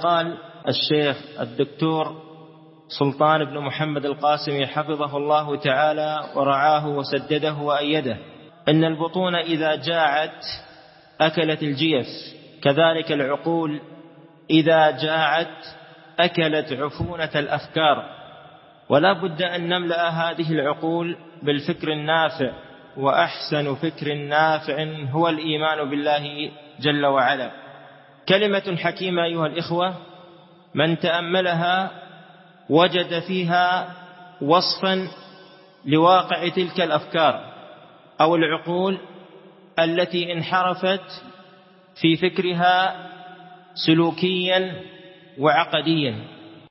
قال الشيخ الدكتور سلطان بن محمد القاسمي حفظه الله تعالى ورعاه وسدده وأيده: إن البطون إذا جاعت أكلت الجيف، كذلك العقول إذا جاعت أكلت عفونة الأفكار. ولا بد أن نملأ هذه العقول بالفكر النافع، وأحسن فكر نافع هو الإيمان بالله جل وعلا. كلمة حكيمة أيها الإخوة، من تأملها وجد فيها وصفا لواقع تلك الأفكار أو العقول التي انحرفت في فكرها سلوكيا وعقديا.